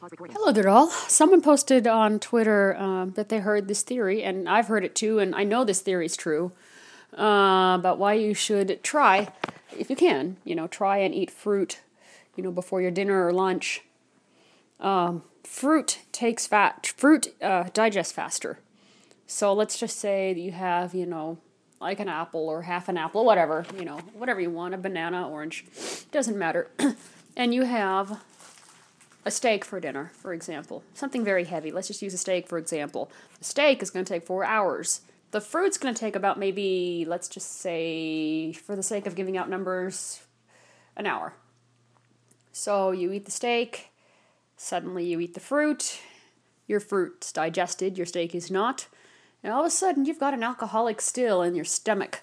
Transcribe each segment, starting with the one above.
Hello there all. Someone posted on Twitter that they heard this theory, and I've heard it too, and I know this theory is true, about why you should try, if you can, try and eat fruit, before your dinner or lunch. Fruit digests faster. So let's just say that you have, like an apple or half an apple, whatever you want, a banana, orange, doesn't matter. And you have a steak for dinner, for example. Something very heavy. Let's just use a steak, for example. The steak is going to take 4 hours. The fruit's going to take about maybe, let's just say, for the sake of giving out numbers, an hour. So you eat the steak, suddenly you eat the fruit, your fruit's digested, your steak is not, and all of a sudden you've got an alcoholic still in your stomach.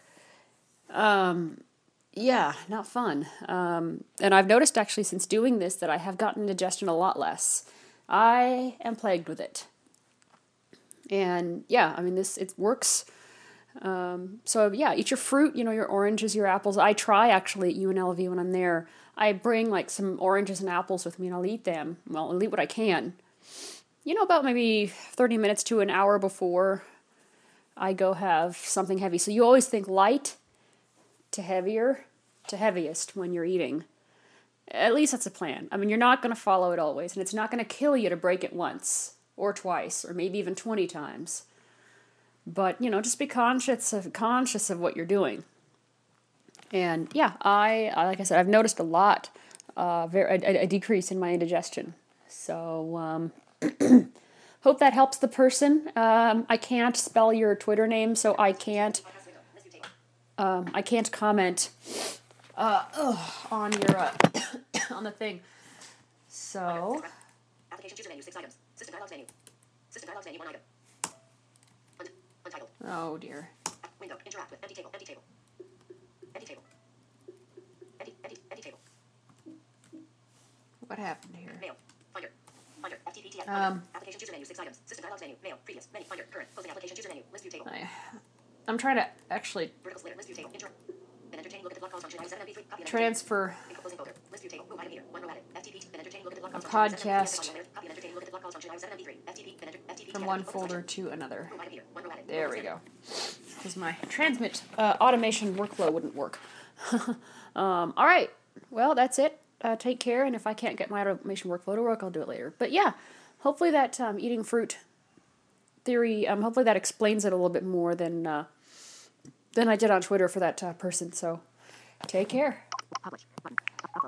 Yeah, not fun. And I've noticed actually since doing this that I have gotten indigestion a lot less. I am plagued with it. And yeah, it works. So yeah, eat your fruit, your oranges, your apples. I try actually at UNLV when I'm there. I bring like some oranges and apples with me and I'll eat them. Well, I'll eat what I can. About maybe 30 minutes to an hour before I go have something heavy. So you always think light to heavier to heaviest when you're eating. At least that's a plan. You're not going to follow it always, and it's not going to kill you to break it once or twice or maybe even 20 times. But, just be conscious of what you're doing. And yeah, like I said, I've noticed a lot, a decrease in my indigestion. So, hope that helps the person. I can't spell your Twitter name, so I can't comment on your on the thing. So application chooser menu 6 items. System dialogues menu. System dialogues menu 1 item. Untitled. Oh dear. Window. Interact with empty table. Empty table. Empty table. Empty table. What happened here? Mail. Finder. Finder. FTP TF. Application chooser menu 6 items. System dialogues menu. Mail. Previous. Menu. Finder. Current. Closing application chooser menu. List view table. I'm trying to actually vertical slitter. List view table. Intro. Then entertain. Look at the block calls function. I7 MP3. Transfer. Closing folder. List view table. Move item here. One row added. FTP. Then entertain. Look at the block calls function. Podcast. Copy and entertain. Look at the block calls function. I7 MP3. FTP. From one folder to another. There we go. Because my transmit automation workflow wouldn't work. All right. Well, that's it. Take care. And if I can't get my automation workflow to work, I'll do it later. But yeah, hopefully that eating fruit theory, hopefully that explains it a little bit more than I did on Twitter for that person. So take care. Publish button.